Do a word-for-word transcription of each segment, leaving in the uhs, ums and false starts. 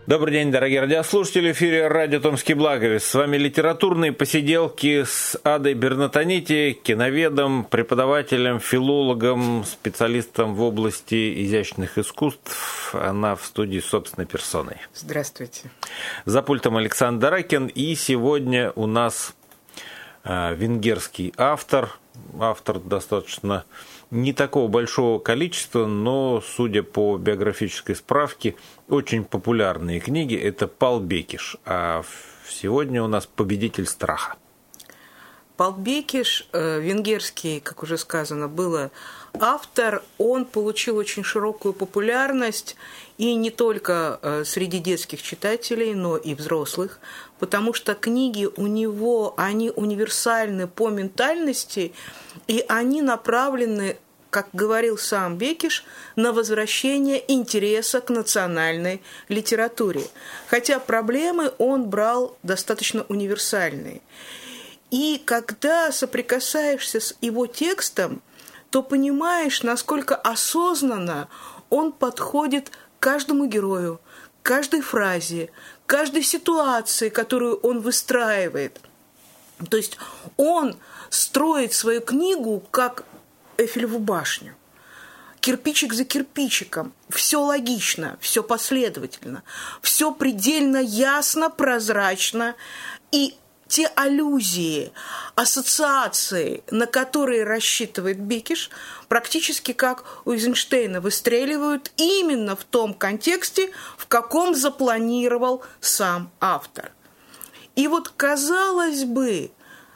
Добрый день, дорогие радиослушатели. В эфире радио «Томский Благовест». С вами литературные посиделки с Адой Бернатонити, киноведом, преподавателем, филологом, специалистом в области изящных искусств. Она в студии собственной персоной. Здравствуйте. За пультом Александр Ракин. И сегодня у нас венгерский автор. Автор достаточно не такого большого количества, но, судя по биографической справке, очень популярные книги. Это Пал Бекиш. А сегодня у нас «Победитель страха». Пал Бекиш, венгерский, как уже сказано, был автор. Он получил очень широкую популярность и не только среди детских читателей, но и взрослых, потому что книги у него, они универсальны по ментальности, и они направлены, как говорил сам Бекиш, на возвращение интереса к национальной литературе. Хотя проблемы он брал достаточно универсальные. И когда соприкасаешься с его текстом, то понимаешь, насколько осознанно он подходит к каждому герою, к каждой фразе, к каждой ситуации, которую он выстраивает. То есть он строит свою книгу как Эйфелеву башню. Кирпичик за кирпичиком. Все логично, все последовательно, все предельно ясно, прозрачно. И те аллюзии, ассоциации, на которые рассчитывает Бекиш, практически как у Эйзенштейна, выстреливают именно в том контексте, в каком запланировал сам автор. И вот, казалось бы,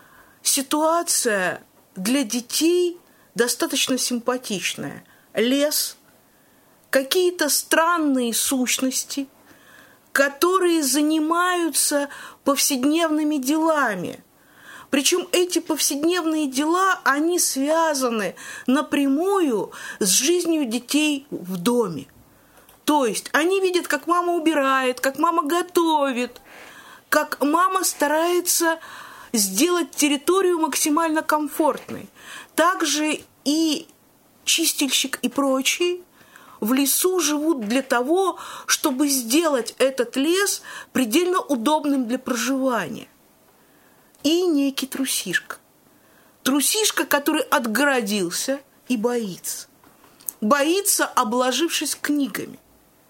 ситуация для детей достаточно симпатичная. Лес, какие-то странные сущности, которые занимаются повседневными делами. Причем эти повседневные дела, они связаны напрямую с жизнью детей в доме. То есть они видят, как мама убирает, как мама готовит, как мама старается сделать территорию максимально комфортной. Также и чистильщик и прочие в лесу живут для того, чтобы сделать этот лес предельно удобным для проживания. И некий трусишка. Трусишка, который отгородился и боится. Боится, обложившись книгами.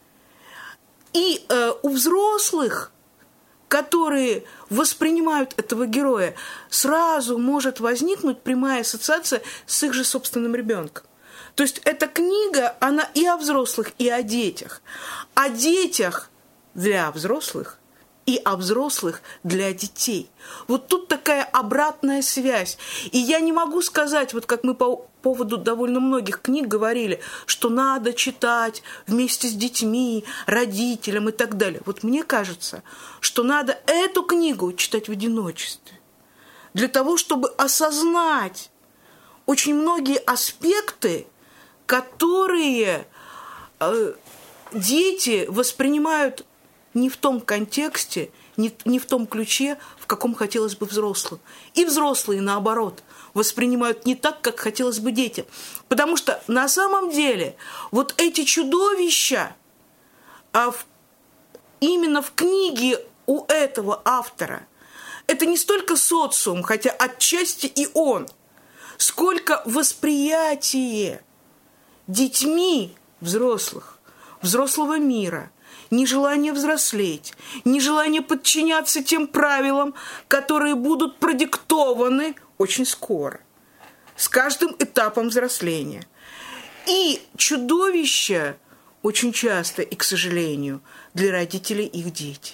И э, у взрослых, которые воспринимают этого героя, сразу может возникнуть прямая ассоциация с их же собственным ребенком. То есть эта книга, она и о взрослых, и о детях. О детях для взрослых и о взрослых для детей. Вот тут такая обратная связь. И я не могу сказать, вот как мы по поводу довольно многих книг говорили, что надо читать вместе с детьми, родителям и так далее. Вот мне кажется, что надо эту книгу читать в одиночестве. Для того, чтобы осознать очень многие аспекты, которые э, дети воспринимают не в том контексте, не, не в том ключе, в каком хотелось бы взрослым. И взрослые, наоборот, воспринимают не так, как хотелось бы детям. Потому что на самом деле вот эти чудовища а в, именно в книге у этого автора это не столько социум, хотя отчасти и он, сколько восприятие детьми взрослых, взрослого мира, нежелание взрослеть, нежелание подчиняться тем правилам, которые будут продиктованы очень скоро, с каждым этапом взросления. И чудовища очень часто, и, к сожалению, для родителей их дети.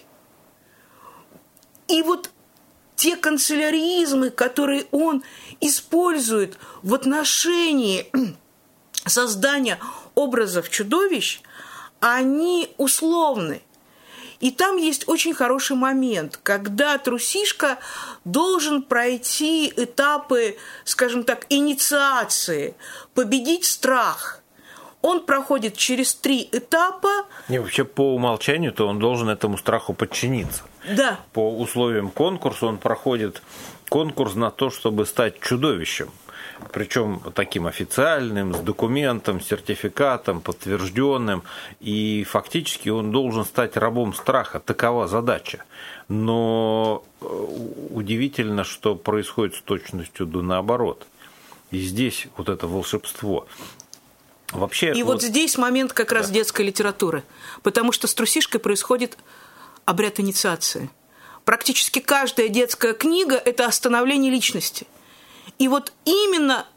И вот те канцеляризмы, которые он использует в отношении создания образов чудовищ, они условны. И там есть очень хороший момент, когда трусишка должен пройти этапы, скажем так, инициации, победить страх. Он проходит через три этапа. Не, вообще по умолчанию-то он должен этому страху подчиниться. Да. По условиям конкурса он проходит конкурс на то, чтобы стать чудовищем. причем таким официальным, с документом, сертификатом, подтвержденным, и фактически он должен стать рабом страха, такова задача. Но удивительно, что происходит с точностью да наоборот. И здесь вот это волшебство. Вообще, и вот, вот здесь момент как раз да. детской литературы, потому что с трусишкой происходит обряд инициации. Практически каждая детская книга – это остановление личности. И вот именно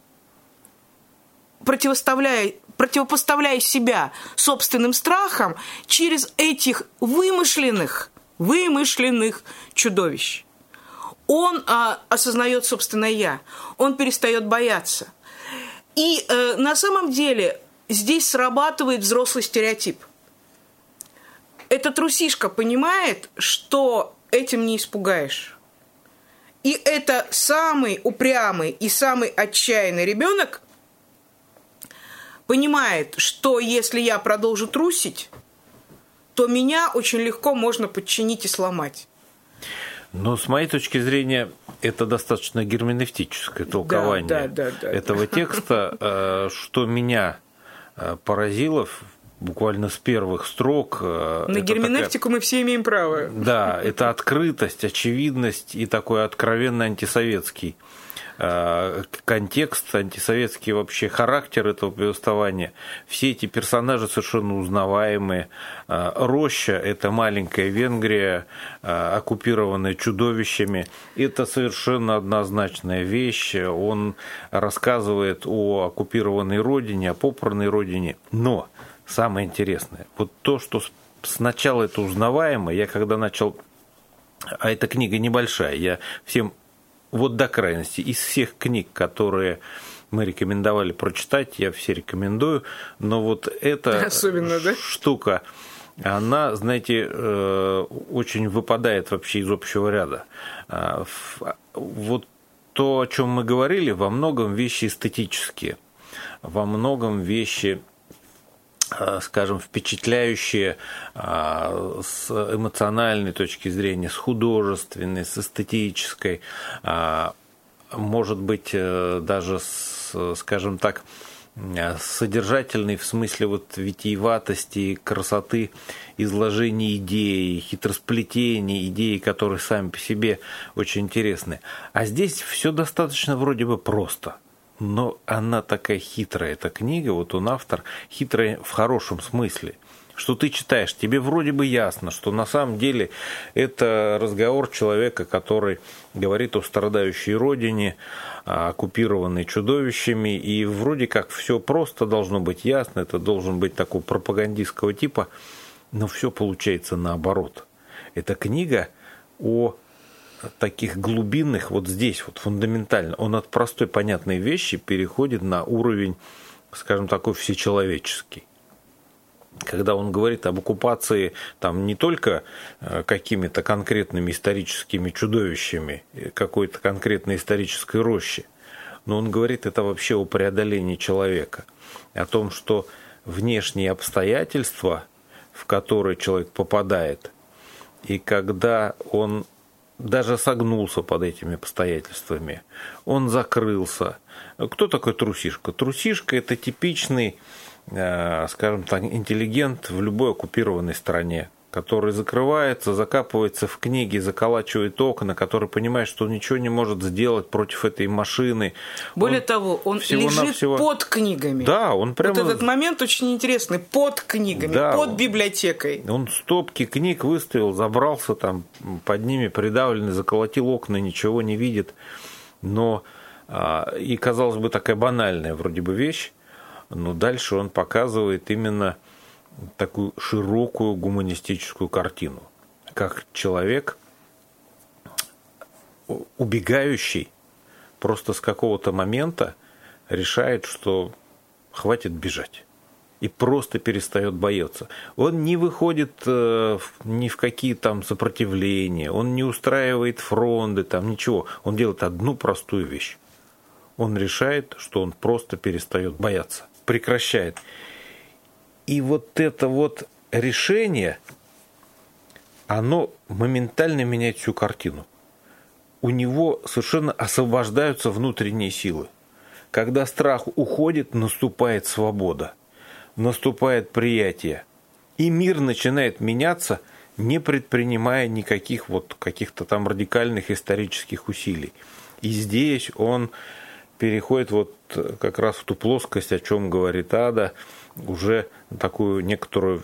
противоставляя, противопоставляя себя собственным страхам через этих вымышленных, вымышленных чудовищ, он а, осознает собственное «я», он перестает бояться. И э, на самом деле здесь срабатывает взрослый стереотип. Эта трусишка понимает, что этим не испугаешь. И это самый упрямый и самый отчаянный ребенок понимает, что если я продолжу трусить, то меня очень легко можно подчинить и сломать. Но с моей точки зрения это достаточно герменевтическое толкование да, да, да, да, этого да. текста, что меня поразило буквально с первых строк. На герменевтику такая... мы все имеем право. Да, это открытость, очевидность и такой откровенно антисоветский контекст, антисоветский вообще характер этого повествования. Все эти персонажи совершенно узнаваемые. Роща – это маленькая Венгрия, оккупированная чудовищами. Это совершенно однозначная вещь. Он рассказывает о оккупированной родине, о попранной родине. Но самое интересное, вот то, что сначала это узнаваемо, я когда начал, а эта книга небольшая, я всем вот до крайности, из всех книг, которые мы рекомендовали прочитать, я все рекомендую, но вот эта Особенно, да? штука, она, знаете, очень выпадает вообще из общего ряда. Вот то, о чем мы говорили, во многом вещи эстетические, во многом вещи, скажем, впечатляющие с эмоциональной точки зрения, с художественной, с эстетической, может быть, даже, с, скажем так, содержательной в смысле вот витиеватости, красоты изложения идей, хитросплетений идей, которые сами по себе очень интересны. А здесь все достаточно вроде бы просто. Но она такая хитрая, эта книга, вот он автор, хитрая в хорошем смысле, что ты читаешь, тебе вроде бы ясно, что на самом деле это разговор человека, который говорит о страдающей родине, оккупированной чудовищами, и вроде как все просто должно быть ясно, это должен быть такого пропагандистского типа, но все получается наоборот. Это книга о таких глубинных, вот здесь вот фундаментально, он от простой понятной вещи переходит на уровень, скажем, такой всечеловеческий. Когда он говорит об оккупации там не только какими-то конкретными историческими чудовищами, какой-то конкретной исторической рощи, но он говорит это вообще о преодолении человека, о том, что внешние обстоятельства, в которые человек попадает, и когда он даже согнулся под этими обстоятельствами, он закрылся. Кто такой трусишка? Трусишка – это типичный, скажем так, интеллигент в любой оккупированной стране, который закрывается, закапывается в книги, заколачивает окна, который понимает, что он ничего не может сделать против этой машины. Более он того, он лежит всего... под книгами. Да, он прямо... Вот этот момент очень интересный. Под книгами, да, под библиотекой. Он стопки книг выставил, забрался там под ними, придавленный, заколотил окна, ничего не видит. Но и, казалось бы, такая банальная вроде бы вещь, но дальше он показывает именно такую широкую гуманистическую картину, как человек, убегающий, просто с какого-то момента решает, что хватит бежать, и просто перестает бояться. Он не выходит э, ни в какие там сопротивления, он не устраивает фронты, там ничего. Он делает одну простую вещь. Он решает, что он просто перестает бояться, прекращает. И вот это вот решение, оно моментально меняет всю картину. У него совершенно освобождаются внутренние силы. Когда страх уходит, наступает свобода, наступает приятие. И мир начинает меняться, не предпринимая никаких вот каких-то там радикальных исторических усилий. И здесь он переходит вот как раз в ту плоскость, о чем говорит Ада, уже такую некоторую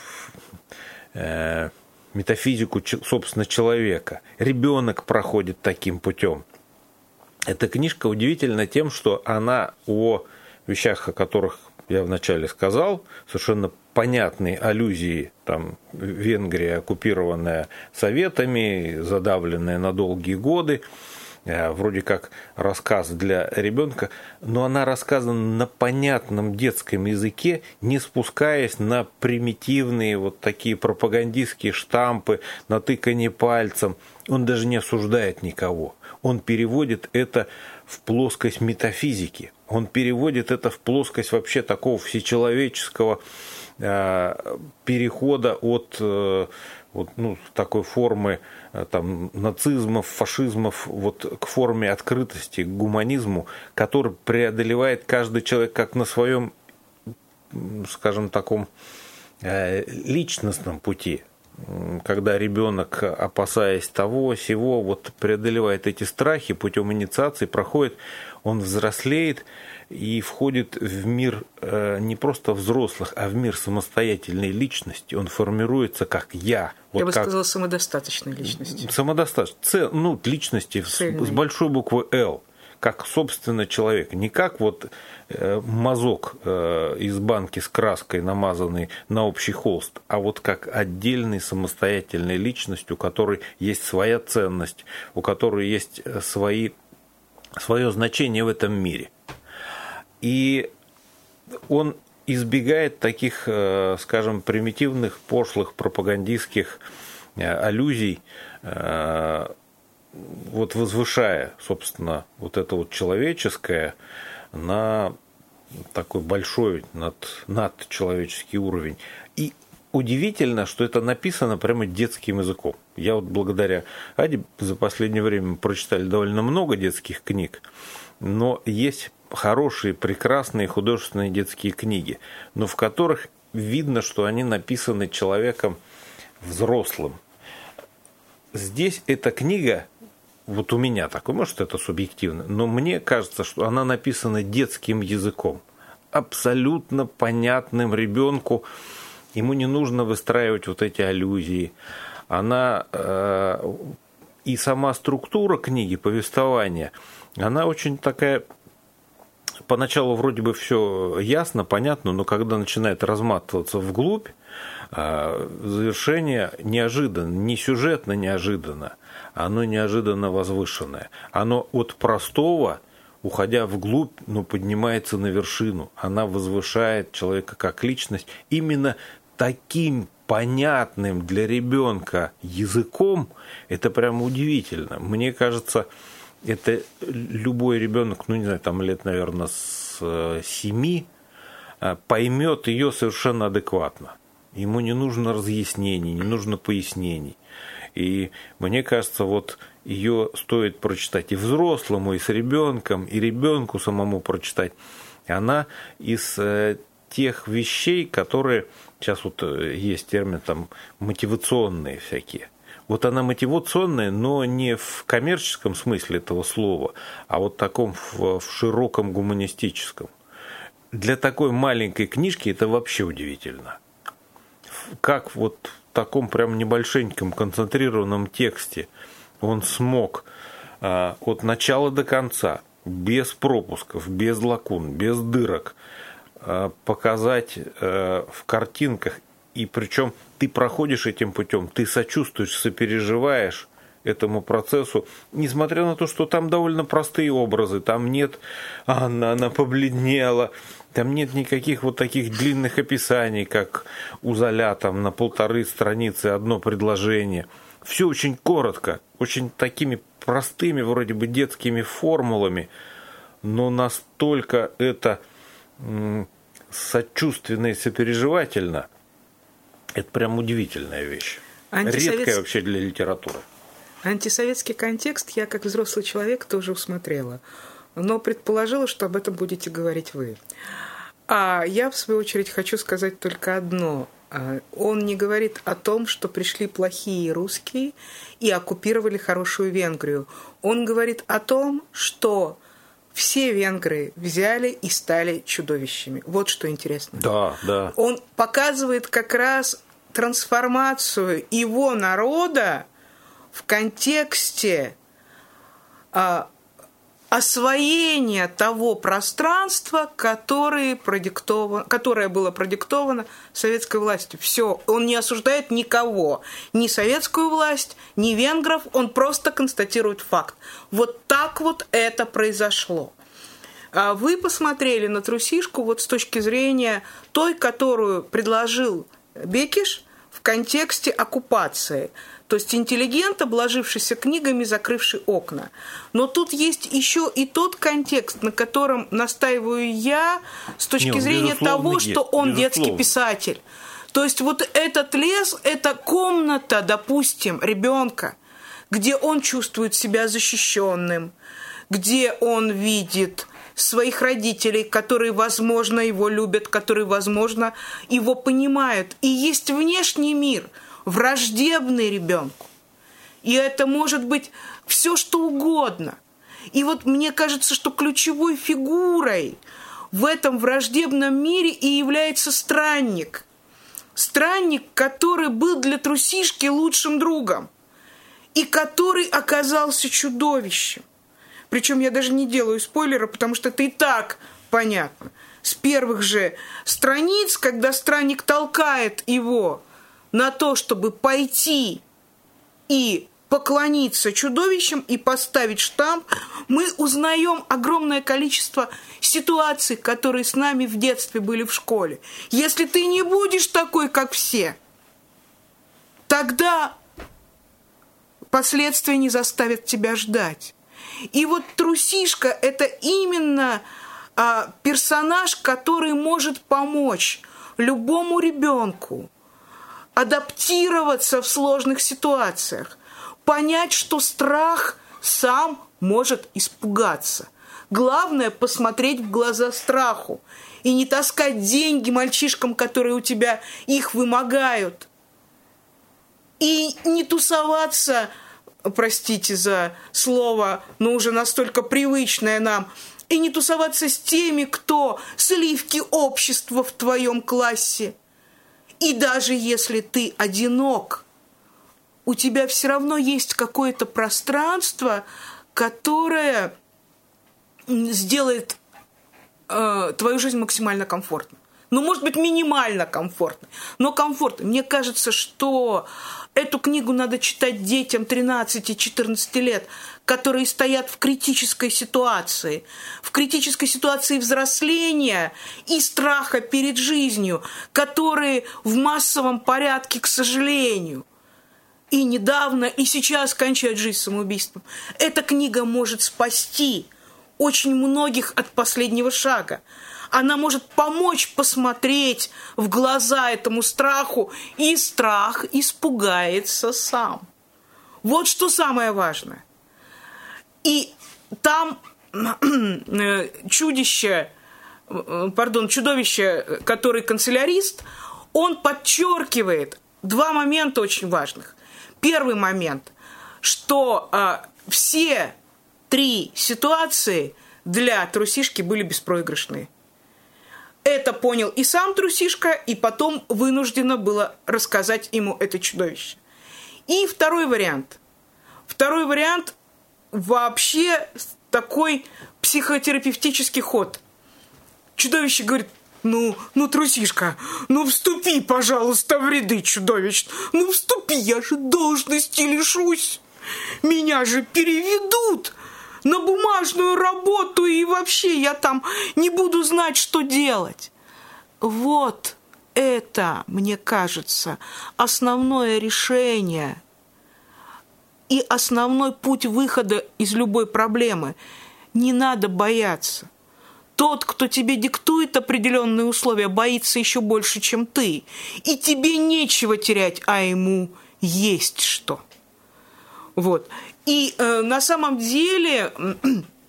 э, метафизику, собственно, человека. Ребенок проходит таким путем. Эта книжка удивительна тем, что она о вещах, о которых я вначале сказал, совершенно понятные аллюзии, там, Венгрия, оккупированная Советами, задавленная на долгие годы, вроде как рассказ для ребенка, но она рассказана на понятном детском языке, не спускаясь на примитивные вот такие пропагандистские штампы, на тыканье пальцем. Он даже не осуждает никого. Он переводит это в плоскость метафизики. Он переводит это в плоскость вообще такого всечеловеческого э, перехода от э, вот, ну, такой формы э, там, нацизмов, фашизмов вот, к форме открытости, к гуманизму, который преодолевает каждый человек как на своем, скажем, таком э, личностном пути. Когда ребенок, опасаясь того, сего, вот преодолевает эти страхи путем инициации, проходит, он взрослеет и входит в мир не просто взрослых, а в мир самостоятельной личности. Он формируется как я. Вот я бы как... сказала, самодостаточной личности. Самодостаточной. Ну, личности Цельной. С большой буквы «Л». Как, собственно, человек. Не как вот э, мазок э, из банки с краской, намазанный на общий холст, а вот как отдельной самостоятельной личность, у которой есть своя ценность, у которой есть свои, свое значение в этом мире. И он избегает таких, э, скажем, примитивных, пошлых, пропагандистских э, аллюзий, э, вот возвышая, собственно, вот это вот человеческое на такой большой над, надчеловеческий уровень. И удивительно, что это написано прямо детским языком. Я вот благодаря Аде за последнее время прочитали довольно много детских книг, но есть хорошие, прекрасные художественные детские книги, но в которых видно, что они написаны человеком взрослым. Здесь эта книга, вот у меня такой, может, это субъективно, но мне кажется, что она написана детским языком, абсолютно понятным ребенку. Ему не нужно выстраивать вот эти аллюзии. Она э, и сама структура книги, повествования, она очень такая. Поначалу вроде бы все ясно, понятно, но когда начинает разматываться вглубь, завершение неожиданно, не сюжетно неожиданно, оно неожиданно возвышенное. Оно от простого, уходя вглубь, но поднимается на вершину. Она возвышает человека как личность именно таким понятным для ребенка языком. Это прямо удивительно. Мне кажется, это любой ребенок, ну не знаю, там лет, наверное, с семи, поймет ее совершенно адекватно. Ему не нужно разъяснений, не нужно пояснений. И мне кажется, вот ее стоит прочитать и взрослому, и с ребенком, и ребенку самому прочитать. Она из тех вещей, которые, сейчас вот есть термин там мотивационные всякие. Вот она мотивационная, но не в коммерческом смысле этого слова, а вот таком в, в широком гуманистическом. Для такой маленькой книжки это вообще удивительно. Как вот в таком прям небольшеньком концентрированном тексте он смог а, от начала до конца, без пропусков, без лакун, без дырок, а, показать а, в картинках. И причем ты проходишь этим путем, ты сочувствуешь, сопереживаешь этому процессу, несмотря на то, что там довольно простые образы, там нет, она, она побледнела, там нет никаких вот таких длинных описаний, как у Золя, там на полторы страницы одно предложение. Все очень коротко, очень такими простыми, вроде бы детскими формулами, но настолько это м, сочувственно и сопереживательно. Это прям удивительная вещь. Антисовет... Редкая вообще для литературы. Антисоветский контекст я, как взрослый человек, тоже усмотрела. но предположила, что об этом будете говорить вы. А я, в свою очередь, хочу сказать только одно. Он не говорит о том, что пришли плохие русские и оккупировали хорошую Венгрию. Он говорит о том, что все венгры взяли и стали чудовищами. Вот что интересно. Да, да. Он показывает как раз трансформацию его народа в контексте а, освоения того пространства, которое, продиктовано, которое было продиктовано советской властью. Все, он не осуждает никого, ни советскую власть, ни венгров, он просто констатирует факт. Вот так вот это произошло. Вы посмотрели на трусишку вот с точки зрения той, которую предложил Бекиш в контексте оккупации. То есть интеллигент, обложившийся книгами, закрывший окна. Но тут есть еще и тот контекст, на котором настаиваю я с точки Нет, зрения того, есть, что он безусловно. Детский писатель. То есть вот этот лес – это комната, допустим, ребенка, где он чувствует себя защищенным, где он видит своих родителей, которые, возможно, его любят, которые, возможно, его понимают. И есть внешний мир, враждебный ребенку. И это может быть все, что угодно. И вот мне кажется, что ключевой фигурой в этом враждебном мире и является странник. Странник, который был для трусишки лучшим другом и который оказался чудовищем. Причем я даже не делаю спойлера, потому что это и так понятно. С первых же страниц, когда странник толкает его на то, чтобы пойти и поклониться чудовищам и поставить штамп, мы узнаем огромное количество ситуаций, которые с нами в детстве были в школе. Если ты не будешь такой, как все, тогда последствия не заставят тебя ждать. И вот трусишка – это именно а, персонаж, который может помочь любому ребенку адаптироваться в сложных ситуациях, понять, что страх сам может испугаться. Главное – посмотреть в глаза страху и не таскать деньги мальчишкам, которые у тебя их вымогают, и не тусоваться, простите за слово, но уже настолько привычное нам, и не тусоваться с теми, кто сливки общества в твоем классе. И даже если ты одинок, у тебя все равно есть какое-то пространство, которое сделает э, твою жизнь максимально комфортной. Ну, может быть, минимально комфортной, но комфортной. Мне кажется, что эту книгу надо читать детям тринадцати-четырнадцати лет, которые стоят в критической ситуации, в критической ситуации взросления и страха перед жизнью, которые в массовом порядке, к сожалению, и недавно, и сейчас кончают жизнь самоубийством. Эта книга может спасти очень многих от последнего шага. Она может помочь посмотреть в глаза этому страху, и страх испугается сам. Вот что самое важное. И там чудище, пардон, чудовище, который канцелярист, он подчеркивает два момента очень важных. Первый момент, что а, все три ситуации для трусишки были беспроигрышные. Это понял и сам трусишка, и потом вынуждено было рассказать ему это чудовище. И второй вариант. Второй вариант вообще такой психотерапевтический ход. Чудовище говорит: ну, ну, трусишка, ну вступи, пожалуйста, в ряды чудовищ. Ну вступи, я же должности лишусь. Меня же переведут на бумажную работу, и вообще я там не буду знать, что делать. Вот это, мне кажется, основное решение и основной путь выхода из любой проблемы. Не надо бояться. Тот, кто тебе диктует определенные условия, боится еще больше, чем ты. И тебе нечего терять, а ему есть что. Вот. И э, на самом деле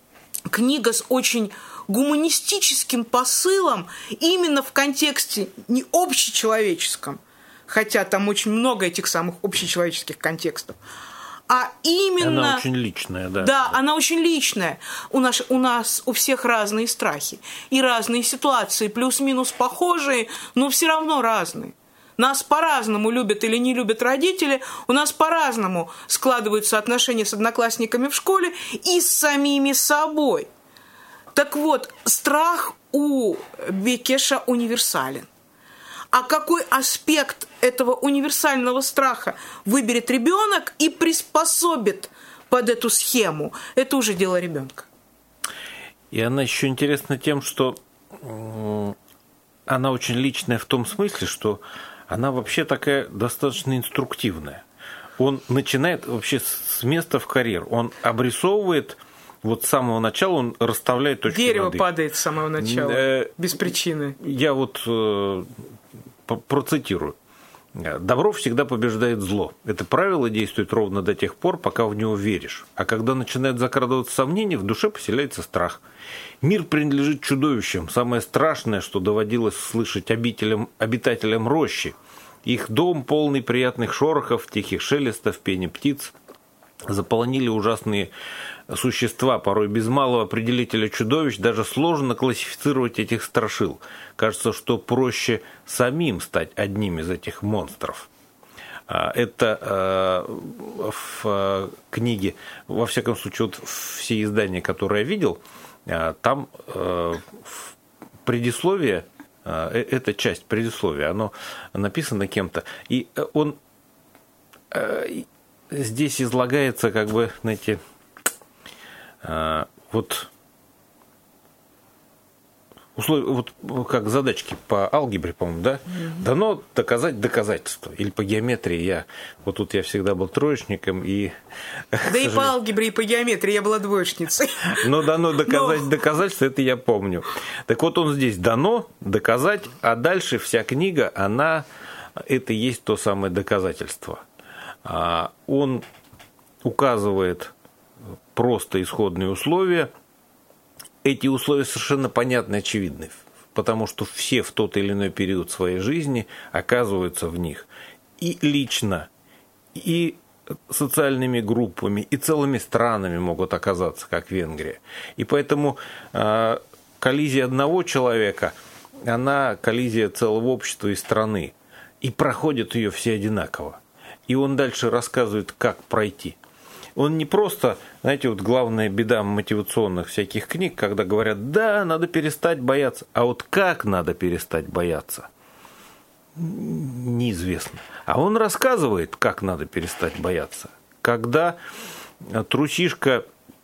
книга с очень гуманистическим посылом именно в контексте не общечеловеческом, хотя там очень много этих самых общечеловеческих контекстов, а именно... Она очень личная, да. Да, она очень личная. У нас, у нас у всех разные страхи и разные ситуации, плюс-минус похожие, но все равно разные. Нас по-разному любят или не любят родители, у нас по-разному складываются отношения с одноклассниками в школе и с самими собой. Так вот, страх у Бекеша универсален. А какой аспект этого универсального страха выберет ребенок и приспособит под эту схему, это уже дело ребенка. И она еще интересна тем, что она очень личная в том смысле, что она вообще такая достаточно инструктивная. Он начинает вообще с места в карьер. Он обрисовывает, вот с самого начала он расставляет точки Дерево над «и». падает с самого начала, э, без причины. Я вот э, процитирую. «Добро всегда побеждает зло. Это правило действует ровно до тех пор, пока в него веришь. А когда начинает закрадываться сомнения, в душе поселяется страх. Мир принадлежит чудовищам. Самое страшное, что доводилось слышать обителям, обитателям рощи. Их дом, полный приятных шорохов, тихих шелестов, пения птиц, заполонили ужасные существа, порой без малого определителя чудовищ, даже сложно классифицировать этих страшил. Кажется, что проще самим стать одним из этих монстров». Это в книге, во всяком случае, вот все издания, которые я видел, там предисловие, эта часть предисловия, оно написано кем-то, и он здесь излагается, как бы, знаете, вот условия, вот как задачки по алгебре, по-моему, да? Mm-hmm. Дано доказать доказательство. Или по геометрии. Я, вот тут я всегда был троечником. И, да и по алгебре, и по геометрии я была двоечницей. Но дано доказать Но... доказательство, это я помню. Так вот он здесь дано доказать, а дальше вся книга, она, это и есть то самое доказательство. Он указывает просто исходные условия. Эти условия совершенно понятны и очевидны, потому что все в тот или иной период своей жизни оказываются в них. И лично, и социальными группами, и целыми странами могут оказаться, как Венгрия. И поэтому э, коллизия одного человека, она коллизия целого общества и страны. И проходят ее все одинаково. И он дальше рассказывает, как пройти. Он не просто, знаете, вот главная беда мотивационных всяких книг, когда говорят, да, надо перестать бояться, а вот как надо перестать бояться, неизвестно. А он рассказывает, как надо перестать бояться. Когда трусишка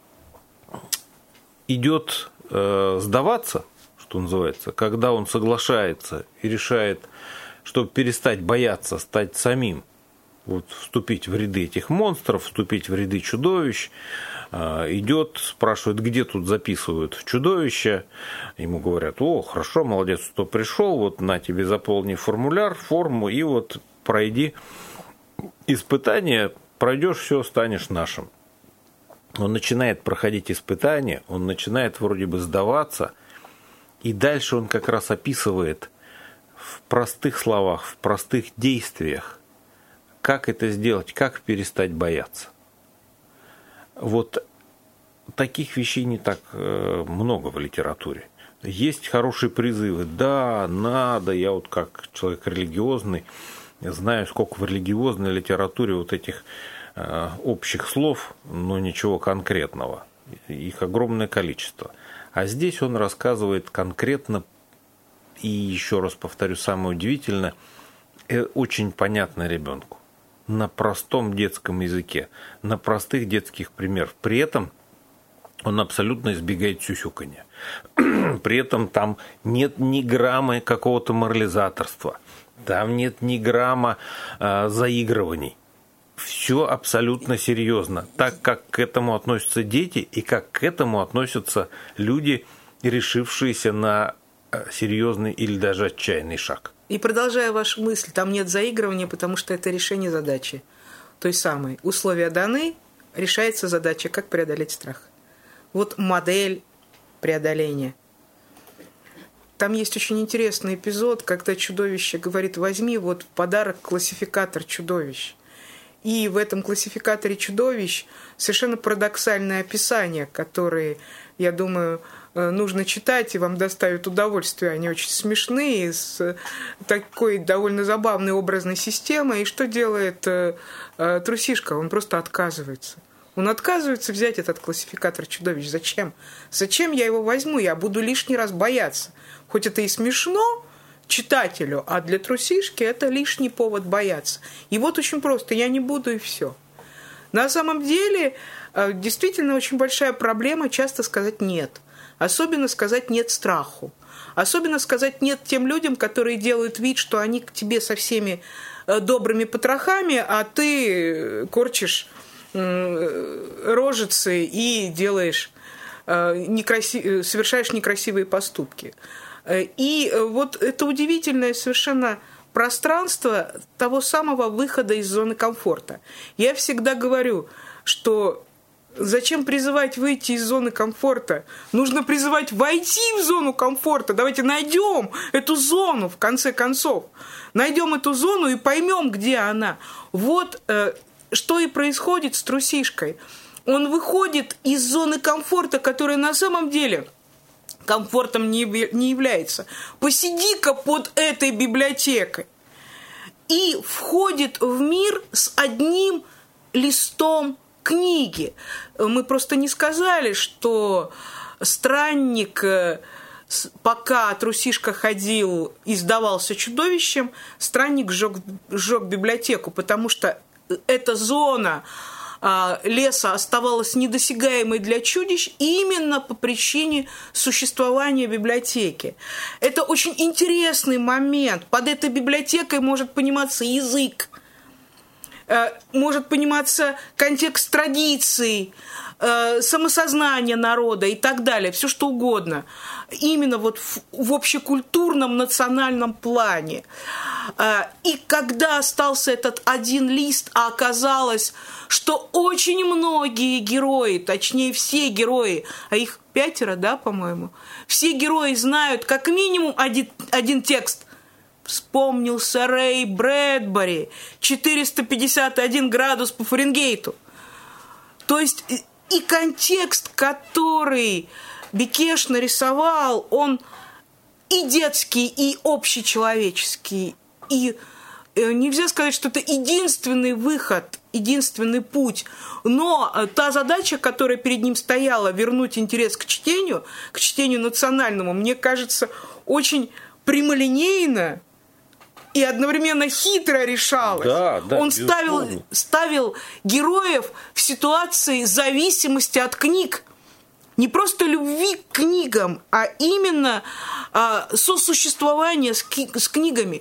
идет э, сдаваться, что называется, когда он соглашается и решает, чтобы перестать бояться, стать самим, вот, вступить в ряды этих монстров, вступить в ряды чудовищ, идет, спрашивает, где тут записывают чудовища, ему говорят, о, хорошо, молодец, что пришел, вот на тебе заполни формуляр, форму, и вот пройди испытание, пройдешь все, станешь нашим. Он начинает проходить испытания, он начинает вроде бы сдаваться, и дальше он как раз описывает в простых словах, в простых действиях, как это сделать, как перестать бояться. Вот таких вещей не так много в литературе. Есть хорошие призывы. Да, надо. Я вот как человек религиозный знаю, сколько в религиозной литературе вот этих общих слов, но ничего конкретного. Их огромное количество. А здесь он рассказывает конкретно, и еще раз повторю, самое удивительное, очень понятно ребенку. На простом детском языке, на простых детских примерах. При этом он абсолютно избегает сюсюканья. При этом там нет ни грамма какого-то морализаторства, там нет ни грамма э, заигрываний. Все абсолютно серьезно, так как к этому относятся дети и как к этому относятся люди, решившиеся на серьезный или даже отчаянный шаг. И продолжая вашу мысль, там нет заигрывания, потому что это решение задачи. Той самой. Условия даны, решается задача, как преодолеть страх. Вот модель преодоления. Там есть очень интересный эпизод, когда чудовище говорит: возьми вот в подарок классификатор чудовищ. И в этом классификаторе чудовищ совершенно парадоксальное описание, которые, я думаю, нужно читать, и вам доставит удовольствие. Они очень смешные, с такой довольно забавной образной системой. И что делает трусишка? Он просто отказывается. Он отказывается взять этот классификатор чудовищ. Зачем? Зачем я его возьму? Я буду лишний раз бояться. Хоть это и смешно читателю, а для трусишки это лишний повод бояться. И вот очень просто: я не буду, и все. На самом деле, действительно очень большая проблема часто сказать «нет». Особенно сказать «нет» страху. Особенно сказать «нет» тем людям, которые делают вид, что они к тебе со всеми добрыми потрохами, а ты корчишь рожицы и делаешь некраси... совершаешь некрасивые поступки. И вот это удивительное совершенно пространство того самого выхода из зоны комфорта. Я всегда говорю, что зачем призывать выйти из зоны комфорта? Нужно призывать войти в зону комфорта. Давайте найдем эту зону, в конце концов. Найдем эту зону и поймем, где она. Вот э, что и происходит с трусишкой. Он выходит из зоны комфорта, которая на самом деле комфортом не является. Посиди-ка под этой библиотекой. И входит в мир с одним листом книги. Мы просто не сказали, что странник, пока трусишка ходил и сдавался чудовищем, странник сжег, сжег библиотеку, потому что эта зона леса оставалась недосягаемой для чудищ именно по причине существования библиотеки. Это очень интересный момент. Под этой библиотекой может пониматься язык, может пониматься контекст традиций, самосознание народа и так далее, все что угодно. Именно вот в, в общекультурном национальном плане. И когда остался этот один лист, а оказалось, что очень многие герои, точнее все герои, а их пятеро, да, по-моему, все герои знают как минимум один, один текст. Вспомнился Рэй Брэдбери, четыреста пятьдесят один градус по Фаренгейту. То есть и контекст, который Бекеш нарисовал, он и детский, и общечеловеческий. И нельзя сказать, что это единственный выход, единственный путь. Но та задача, которая перед ним стояла, вернуть интерес к чтению, к чтению национальному, мне кажется, очень прямолинейно и одновременно хитро решалась. Да, да, Он ставил, ставил героев в ситуации зависимости от книг. Не просто любви к книгам, а именно а, сосуществования с, ки- с книгами.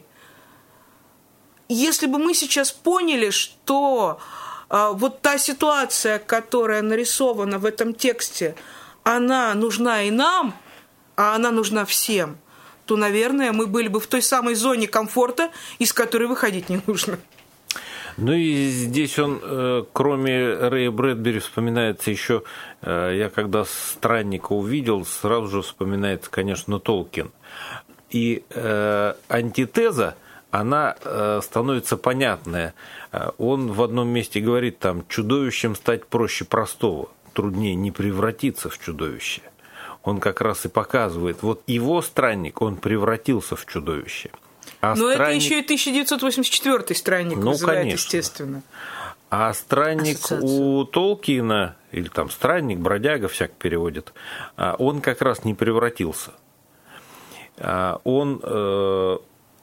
Если бы мы сейчас поняли, что а, вот та ситуация, которая нарисована в этом тексте, она нужна и нам, а она нужна всем, то, наверное, мы были бы в той самой зоне комфорта, из которой выходить не нужно. Ну и здесь он, кроме Рэя Брэдбери, вспоминается еще, я когда «Странника» увидел, сразу же вспоминается, конечно, Толкин. И э, антитеза, она э, становится понятная. Он в одном месте говорит, там, чудовищем стать проще простого, труднее не превратиться в чудовище. Он как раз и показывает, вот его странник, он превратился в чудовище. А Но странник... это еще и тысяча девятьсот восемьдесят четвёртый странник ну, вызывает, конечно. Естественно. А странник ассоциацию. У Толкина, или там странник, бродяга, всяк переводит, он как раз не превратился. Он э,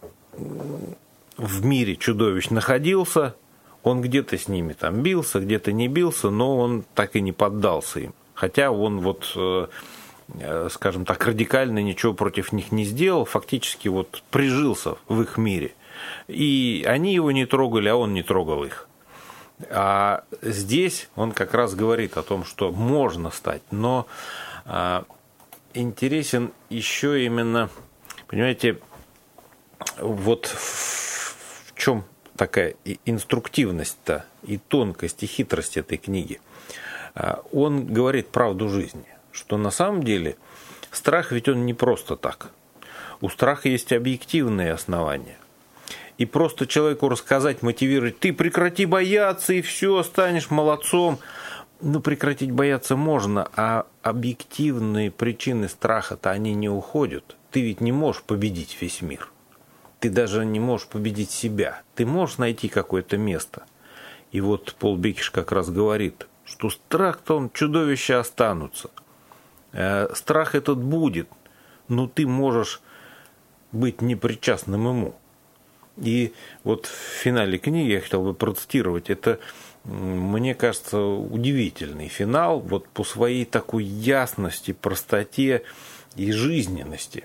в мире чудовищ находился, он где-то с ними там бился, где-то не бился, но он так и не поддался им. Хотя он вот... Э, скажем так, радикально ничего против них не сделал, фактически вот прижился в их мире. И они его не трогали, а он не трогал их. А здесь он как раз говорит о том, что можно стать, но а, интересен еще именно, понимаете, вот в чем такая инструктивность-то, и тонкость, и хитрость этой книги. А, он говорит правду жизни, что на самом деле страх ведь он не просто так. У страха есть объективные основания. И просто человеку рассказать, мотивировать, ты прекрати бояться, и все, станешь молодцом. Ну, прекратить бояться можно, а объективные причины страха-то они не уходят. Ты ведь не можешь победить весь мир. Ты даже не можешь победить себя. Ты можешь найти какое-то место. И вот Пол Бекиш как раз говорит, что страх-то он, чудовища останутся. Страх этот будет, но ты можешь быть непричастным ему. И вот в финале книги я хотел бы процитировать. Это, мне кажется, удивительный финал вот по своей такой ясности, простоте и жизненности.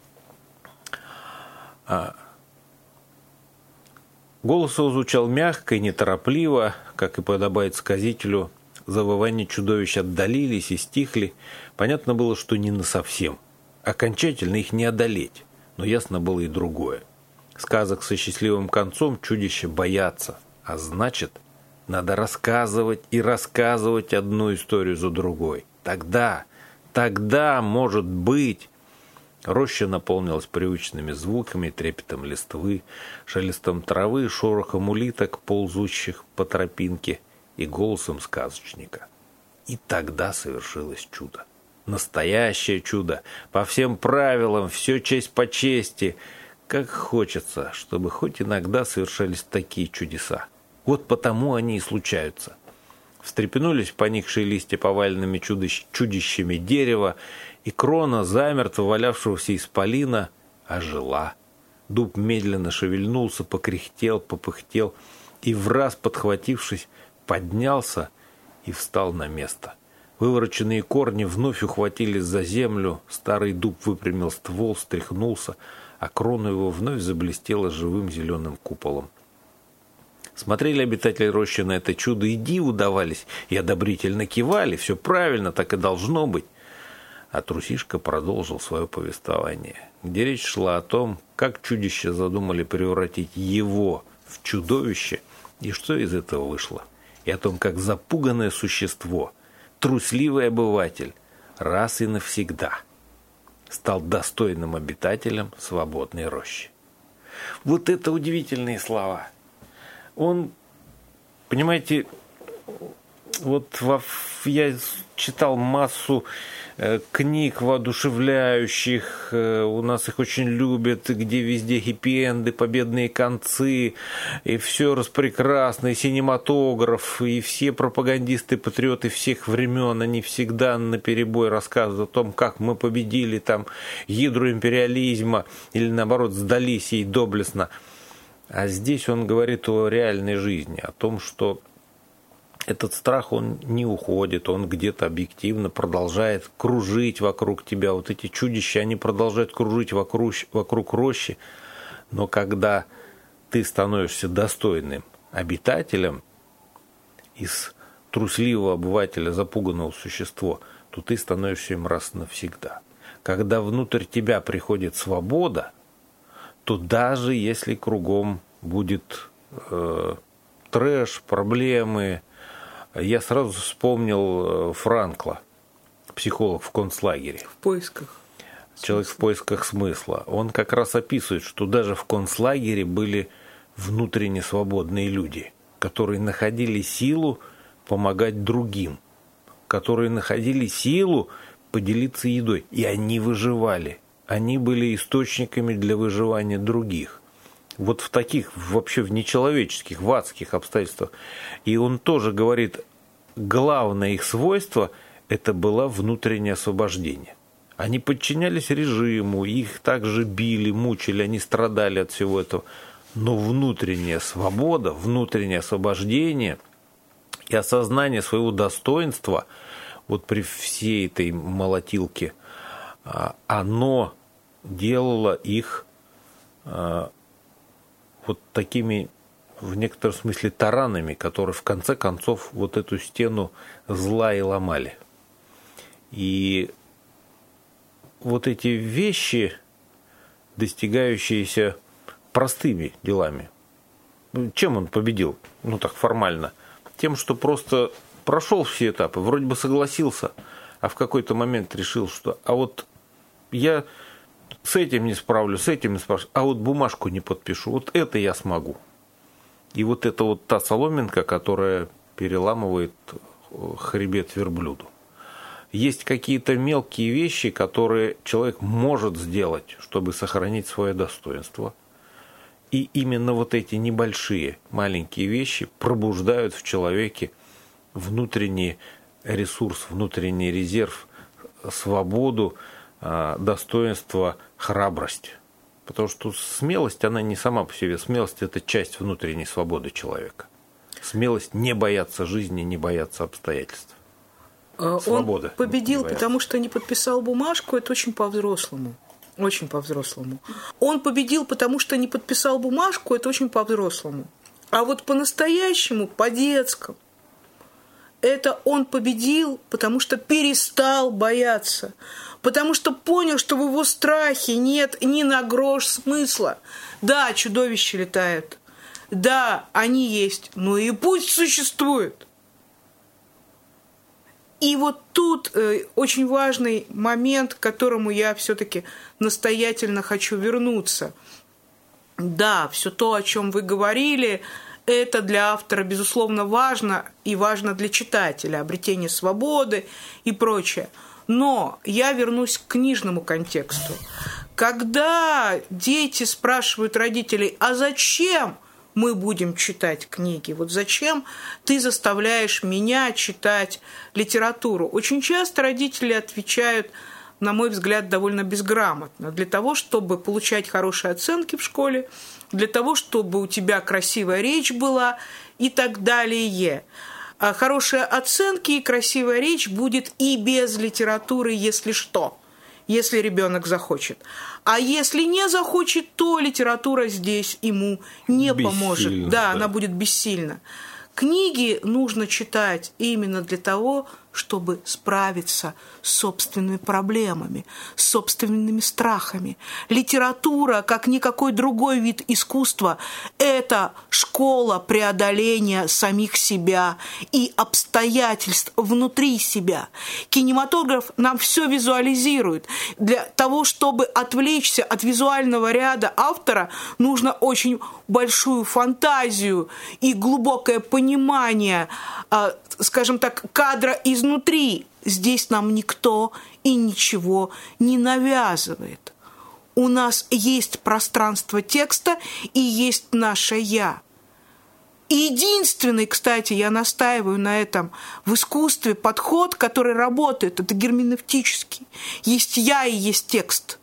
Голос его звучал мягко и неторопливо, как и подобает сказителю. Завывания чудовищ отдалились и стихли. Понятно было, что не насовсем. Окончательно их не одолеть. Но ясно было и другое. Сказок со счастливым концом чудища боятся. А значит, надо рассказывать и рассказывать одну историю за другой. Тогда, тогда, может быть... Роща наполнилась привычными звуками, трепетом листвы, шелестом травы, шорохом улиток, ползущих по тропинке, и голосом сказочника. И тогда совершилось чудо. Настоящее чудо. По всем правилам, все честь по чести. Как хочется, чтобы хоть иногда совершались такие чудеса. Вот потому они и случаются. Встрепенулись поникшие листья поваленными чудищ, чудищами дерева, и крона замертво валявшегося исполина ожила. Дуб медленно шевельнулся, покряхтел, попыхтел, и враз, подхватившись, поднялся и встал на место. Вывороченные корни вновь ухватились за землю, старый дуб выпрямил ствол, встряхнулся, а крона его вновь заблестела живым зеленым куполом. Смотрели обитатели рощи на это чудо и диву давались, и одобрительно кивали, все правильно, так и должно быть. А трусишка продолжил свое повествование, где речь шла о том, как чудища задумали превратить его в чудовище, и что из этого вышло, и о том, как запуганное существо, трусливый обыватель, раз и навсегда стал достойным обитателем свободной рощи. Вот это удивительные слова. Он, понимаете, вот во, я читал массу э, книг воодушевляющих, э, у нас их очень любят, где везде хэппи-энды, победные концы, и все распрекрасно, и синематограф, и все пропагандисты, патриоты всех времен, они всегда наперебой рассказывают о том, как мы победили там ядру империализма, или наоборот сдались ей доблестно. А здесь он говорит о реальной жизни, о том, что этот страх, он не уходит, он где-то объективно продолжает кружить вокруг тебя. Вот эти чудища, они продолжают кружить вокруг, вокруг рощи. Но когда ты становишься достойным обитателем из трусливого обывателя, запуганного существа, то ты становишься им раз навсегда. Когда внутрь тебя приходит свобода, то даже если кругом будет э, трэш, проблемы, я сразу вспомнил Франкла, психолог в концлагере. В поисках. Человек в поисках смысла. Он как раз описывает, что даже в концлагере были внутренне свободные люди, которые находили силу помогать другим, которые находили силу поделиться едой, и они выживали. Они были источниками для выживания других. Вот в таких, вообще в нечеловеческих, в адских обстоятельствах. И он тоже говорит, главное их свойство – это было внутреннее освобождение. Они подчинялись режиму, их также били, мучили, они страдали от всего этого. Но внутренняя свобода, внутреннее освобождение и осознание своего достоинства, вот при всей этой молотилке, оно делало их вот такими, в некотором смысле, таранами, которые в конце концов вот эту стену зла и ломали. И вот эти вещи, достигающиеся простыми делами, чем он победил? Ну так формально. Тем, что просто прошел все этапы, вроде бы согласился, а в какой-то момент решил, что а вот я с этим не справлюсь, с этим не справлюсь, а вот бумажку не подпишу, вот это я смогу. И вот это вот та соломинка, которая переламывает хребет верблюду. Есть какие-то мелкие вещи, которые человек может сделать, чтобы сохранить свое достоинство. И именно вот эти небольшие, маленькие вещи пробуждают в человеке внутренний ресурс, внутренний резерв, свободу, достоинство, храбрость. Потому что смелость, она не сама по себе. Смелость – это часть внутренней свободы человека. Смелость не бояться жизни, не бояться обстоятельств. Свобода. Он победил, потому что не подписал бумажку. Это очень по-взрослому. Очень по-взрослому. Он победил, потому что не подписал бумажку. Это очень по-взрослому. А вот по-настоящему, по-детскому, это он победил, потому что перестал бояться. Потому что понял, что в его страхе нет ни на грош смысла. Да, чудовища летают. Да, они есть. Но и пусть существуют. И вот тут э, очень важный момент, к которому я все-таки настоятельно хочу вернуться. Да, все то, о чем вы говорили, это для автора, безусловно, важно и важно для читателя, обретение свободы и прочее. Но я вернусь к книжному контексту. Когда дети спрашивают родителей, а зачем мы будем читать книги? Вот зачем ты заставляешь меня читать литературу? Очень часто родители отвечают, на мой взгляд, довольно безграмотно. Для того, чтобы получать хорошие оценки в школе, для того, чтобы у тебя красивая речь была и так далее. А хорошие оценки и красивая речь будет и без литературы, если что, если ребенок захочет. А если не захочет, то литература здесь ему не бессильна, поможет. Да, да, она будет бессильна. Книги нужно читать именно для того, чтобы справиться с собственными проблемами, с собственными страхами. Литература, как никакой другой вид искусства, это школа преодоления самих себя и обстоятельств внутри себя. Кинематограф нам все визуализирует. Для того, чтобы отвлечься от визуального ряда автора, нужно очень большую фантазию и глубокое понимание, скажем так, кадра изнутри. Здесь нам никто и ничего не навязывает. У нас есть пространство текста и есть наше «я». И единственный, кстати, я настаиваю на этом, в искусстве подход, который работает, это герменевтический. Есть «я» и есть текст.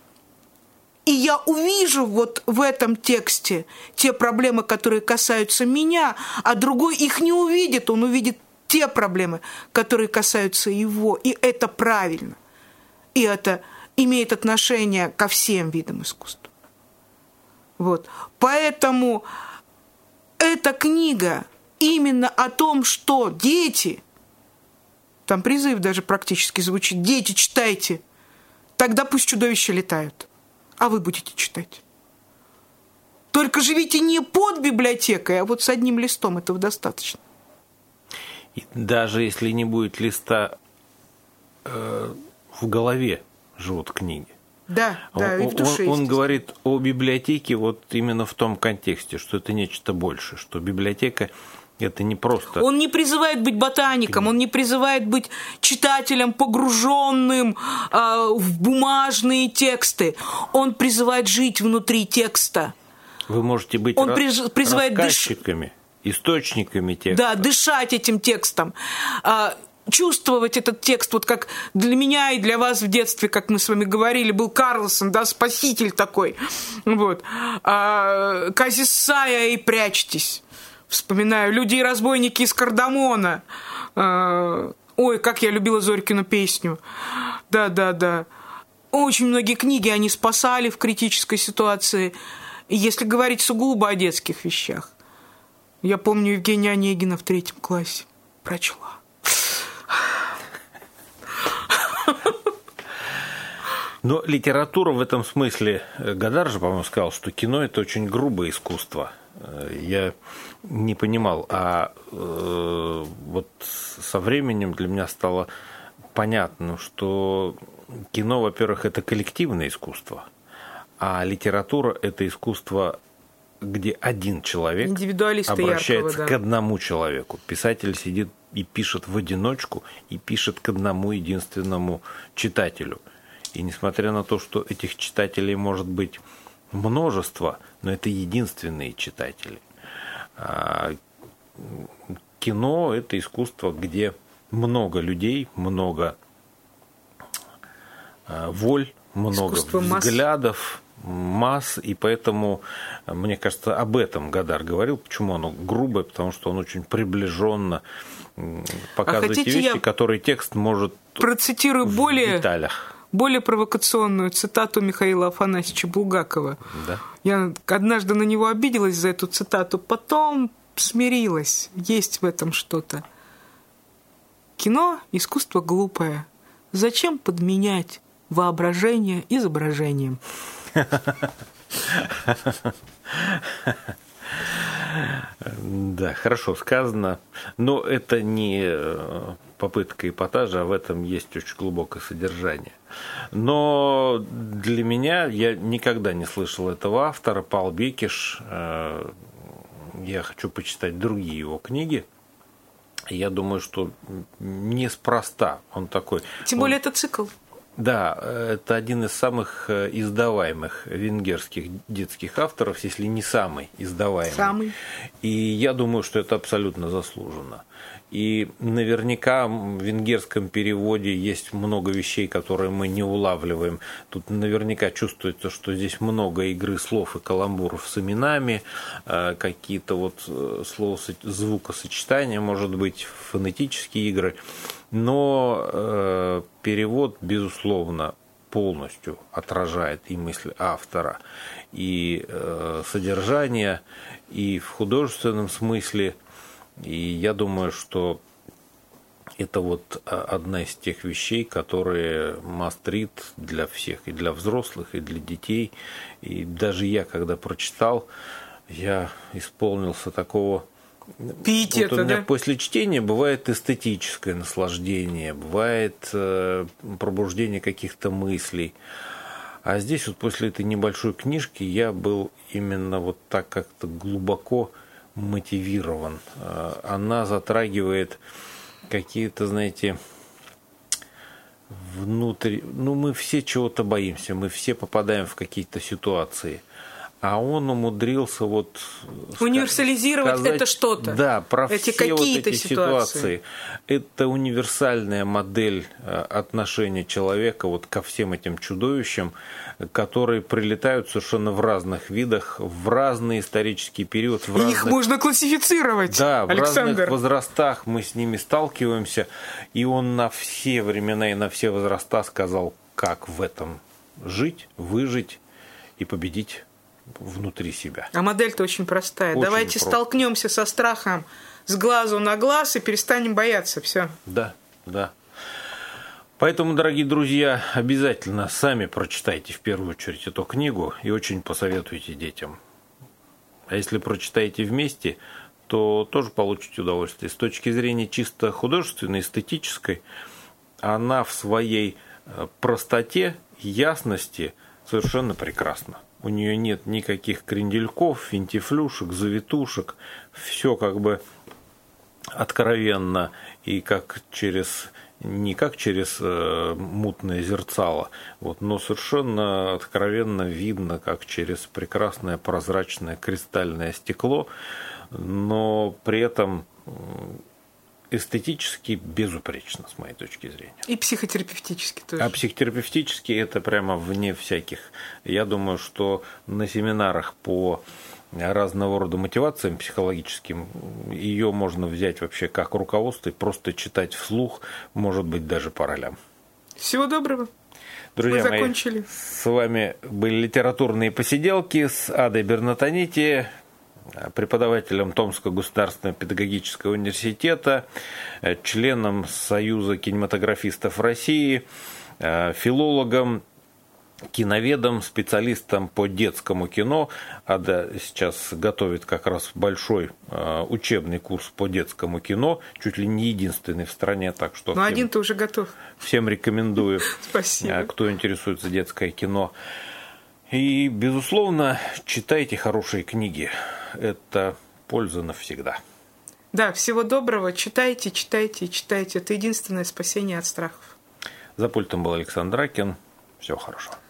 И я увижу вот в этом тексте те проблемы, которые касаются меня, а другой их не увидит, он увидит те проблемы, которые касаются его, и это правильно. И это имеет отношение ко всем видам искусства. Вот. Поэтому эта книга именно о том, что дети, там призыв даже практически звучит, дети, читайте, тогда пусть чудовища летают, а вы будете читать. Только живите не под библиотекой, а вот с одним листом, этого достаточно. И даже если не будет листа, э, в голове живут книги. Да, да, он, и в душе. Он, он говорит о библиотеке вот именно в том контексте, что это нечто большее, что библиотека – это не просто… Он не призывает быть ботаником, он не призывает быть читателем, погруженным э, в бумажные тексты. Он призывает жить внутри текста. Вы можете быть он рас, призывает рассказчиками, дыш... источниками текста. Да, дышать этим текстом. Э, чувствовать этот текст, вот как для меня и для вас в детстве, как мы с вами говорили, был Карлсон, да, спаситель такой. Вот. А, Казисая и прячьтесь. Вспоминаю «Люди и разбойники» из Кардамона. А, ой, как я любила Зорькину песню. Да-да-да. Очень многие книги они спасали в критической ситуации. Если говорить сугубо о детских вещах. Я помню Евгения Онегина в третьем классе. Прочла. Но литература в этом смысле, Годар же, по-моему, сказал, что кино – это очень грубое искусство. Я не понимал, а э, вот со временем для меня стало понятно, что кино, во-первых, это коллективное искусство, а литература – это искусство, где один человек обращается яркого, да. к одному человеку. Писатель сидит и пишет в одиночку, и пишет к одному единственному читателю. И несмотря на то, что этих читателей может быть множество, но это единственные читатели. А кино – это искусство, где много людей, много воль, много искусство взглядов, масс, и поэтому, мне кажется, об этом Годар говорил. Почему оно грубое? Потому что он очень приближенно показывает а те вещи, я которые текст может процитирую в более... деталях. Более провокационную цитату Михаила Афанасьевича Булгакова. Да. Я однажды на него обиделась за эту цитату, потом смирилась. Есть в этом что-то. Кино – искусство глупое. Зачем подменять воображение изображением? Да, хорошо сказано. Но это не попытка эпатажа, а в этом есть очень глубокое содержание. Но для меня, я никогда не слышал этого автора, Пал Бекиш. Я хочу почитать другие его книги. Я думаю, что неспроста он такой. Тем он... более это цикл. Да, это один из самых издаваемых венгерских детских авторов, если не самый издаваемый. Самый. И я думаю, что это абсолютно заслуженно. И наверняка в венгерском переводе есть много вещей, которые мы не улавливаем. Тут наверняка чувствуется, что здесь много игры слов и каламбуров с именами, какие-то вот слово- звукосочетания, может быть, фонетические игры. Но э, перевод, безусловно, полностью отражает и мысль автора, и э, содержание, и в художественном смысле. И я думаю, что это вот одна из тех вещей, которые must read для всех, и для взрослых, и для детей. И даже я, когда прочитал, я исполнился такого... Пиетета, вот у меня да? После чтения бывает эстетическое наслаждение, бывает э, пробуждение каких-то мыслей. А здесь вот после этой небольшой книжки я был именно вот так как-то глубоко мотивирован. Она затрагивает какие-то, знаете, внутри... Ну, мы все чего-то боимся, мы все попадаем в какие-то ситуации. А он умудрился вот... универсализировать сказать, это что-то. Да, про эти все вот эти ситуации. ситуации. Это универсальная модель отношения человека вот ко всем этим чудовищам, которые прилетают совершенно в разных видах, в разный исторический период. В разных... Их можно классифицировать, Да, в Александр. разных возрастах мы с ними сталкиваемся. И он на все времена и на все возраста сказал, как в этом жить, выжить и победить внутри себя. А модель-то очень простая. Очень Давайте просто. столкнемся со страхом с глазу на глаз и перестанем бояться. Все. Да, да. Поэтому, дорогие друзья, обязательно сами прочитайте в первую очередь эту книгу и очень посоветуйте детям. А если прочитаете вместе, то тоже получите удовольствие. С точки зрения чисто художественной, эстетической, она в своей простоте, ясности совершенно прекрасна. У нее нет никаких крендельков, финтифлюшек, завитушек. Все как бы откровенно и как через, не как через э, мутное зерцало, вот, но совершенно откровенно видно, как через прекрасное прозрачное кристальное стекло, но при этом эстетически безупречно, с моей точки зрения. И психотерапевтически тоже. А психотерапевтически это прямо вне всяких. Я думаю, что на семинарах по разного рода мотивациям психологическим ее можно взять вообще как руководство и просто читать вслух, может быть, даже по ролям. Всего доброго. Друзья Мы мои, закончили. С вами были литературные посиделки с Адой Бернатонити, преподавателем Томского государственного педагогического университета, членом Союза кинематографистов России, филологом, киноведом, специалистом по детскому кино. Ада сейчас готовит как раз большой э, учебный курс по детскому кино, чуть ли не единственный в стране, так что... Ну, один-то уже готов. Всем рекомендую, Спасибо. Кто интересуется детское кино. И, безусловно, читайте хорошие книги. Это польза навсегда. Да, всего доброго. Читайте, читайте, читайте. Это единственное спасение от страхов. За пультом был Александр Ракин. Всего хорошего.